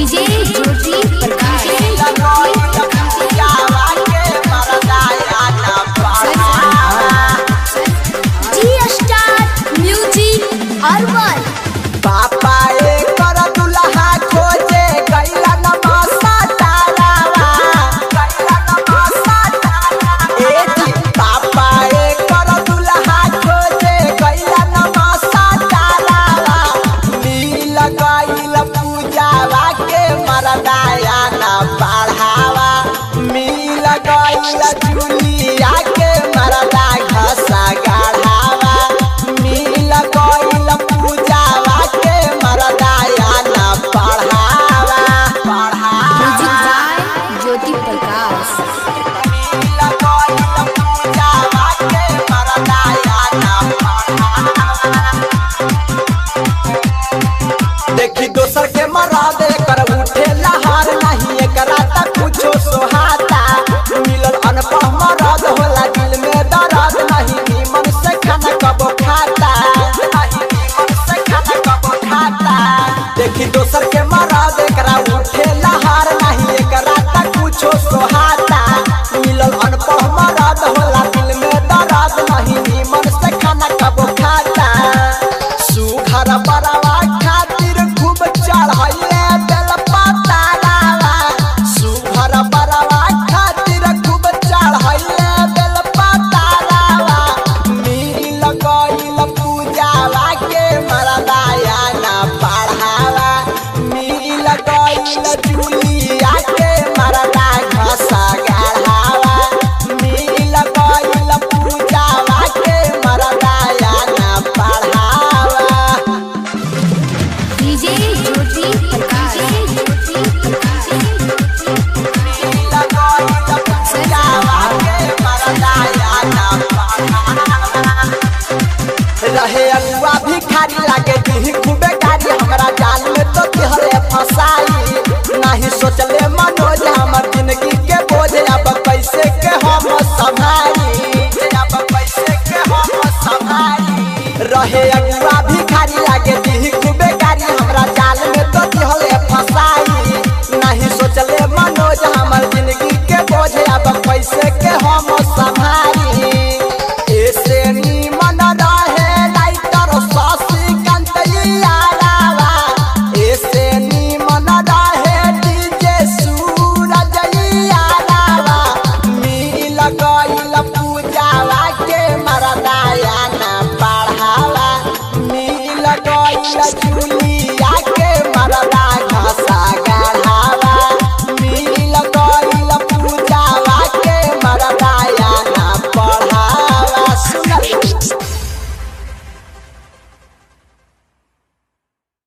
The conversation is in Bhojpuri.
DJ Jyoti Prakash ji star music urban पापा कर दुल्हा खोजे कैला नमसा तारावा कैला नमसा तारावा ए जी पापा कर दुल्हा खोजे कैला नमसा तारावा मिल गइल पूजावा के मरदाया ना बढ़ावा मिल गइल जुलिया के मरदा घसा गाढ़ावा मिल गइल पूजावा के मरदाया ना बढ़ावा म्यूजिक बाय ज्योति प्रकाश मिल गइल पूजावा के मरदाया ना बढ़ावा देखी दोसर के मरा दे कर उठे लहार नहीं एकरा तक कुछो सोहाता मिलल अनपढ़ मरद होला दिल में दर्द नहीं नीमन से खाना कबो खाता नहीं नीमन से खाना कबो खाता देखी दोसर के मरा दे करा उठे लहार नहीं एकरा तक कुछो सोहाता मिलल अनपढ़ मरद होला दिल में दर्द नहीं नीमन से खाना कबो खाता सुघर बरवा खातिर खूब चढ़ैले बेल पतारावा सुघर बरवा खातिर खूब चढ़ैले बेल पतारावा मिल गइल पूजावा के मरदाया ना बढ़ावा मिल गइल जुलिया